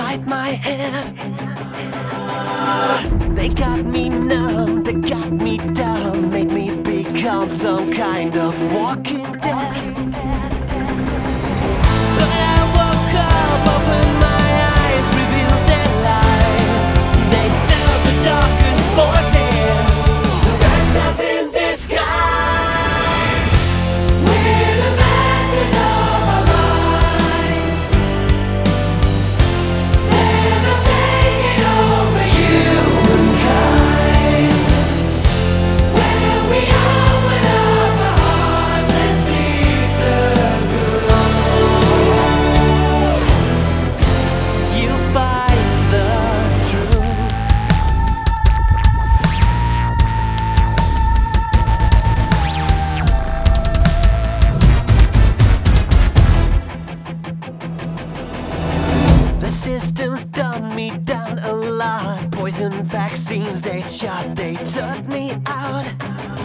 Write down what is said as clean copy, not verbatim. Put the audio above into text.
inside my head. They got me numb, they got me down, made me become some kind of walking dead. But I woke up, opened my eyes, revealed their lies. They serve the darkest forces, the reptiles in disguise. We're the masters of our minds. They're not taking over humankind. When we open up our hearts and seek the good, you find the truth. The system's done me down a lot. Poison vaccines, they shot, they took me out.